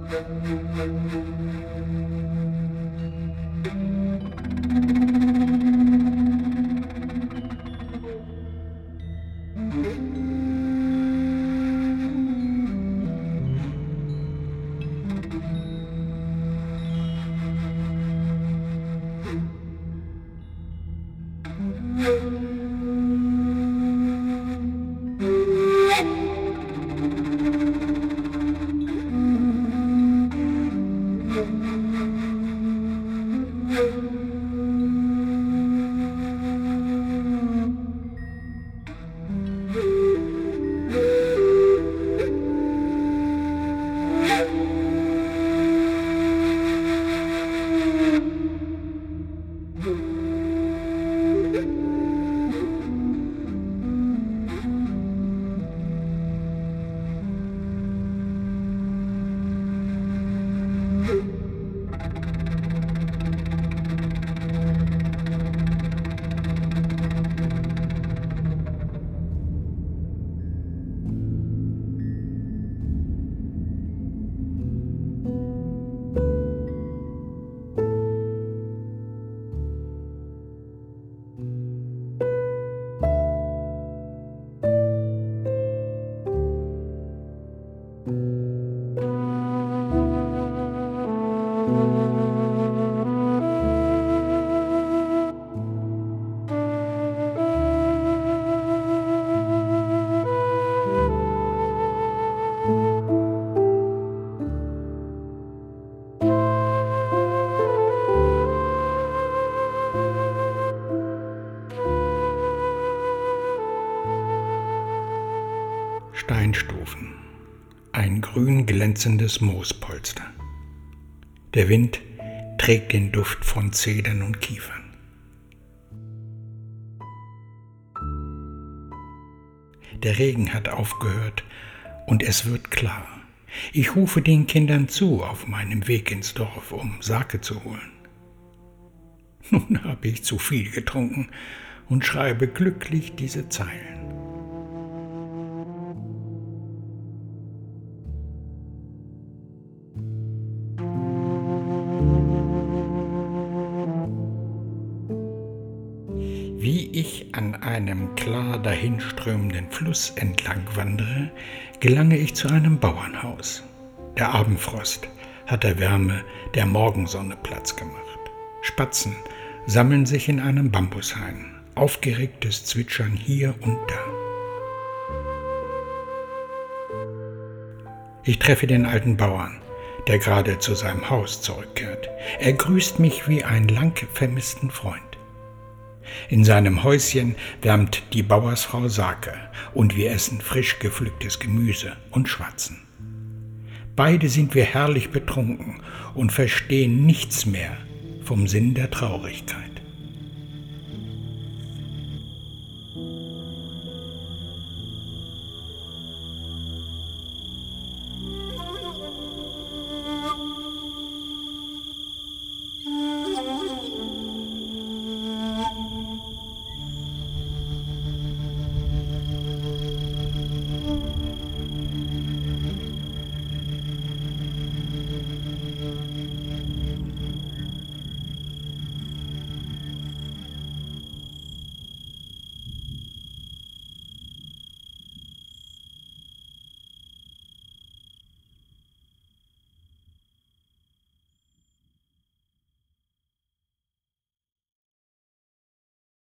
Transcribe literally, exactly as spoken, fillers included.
Steinstufen, ein grün glänzendes Moospolster. Der Wind trägt den Duft von Zedern und Kiefern. Der Regen hat aufgehört und es wird klar. Ich rufe den Kindern zu auf meinem Weg ins Dorf, um Sake zu holen. Nun habe ich zu viel getrunken und schreibe glücklich diese Zeilen. Wie ich an einem klar dahinströmenden Fluss entlang wandere, gelange ich zu einem Bauernhaus. Der Abendfrost hat der Wärme der Morgensonne Platz gemacht. Spatzen sammeln sich in einem Bambushain, aufgeregtes Zwitschern hier und da. Ich treffe den alten Bauern, der gerade zu seinem Haus zurückkehrt. Er grüßt mich wie einen lang vermissten Freund. In seinem Häuschen wärmt die Bauersfrau Sake und wir essen frisch gepflücktes Gemüse und schwatzen. Beide sind wir herrlich betrunken und verstehen nichts mehr vom Sinn der Traurigkeit.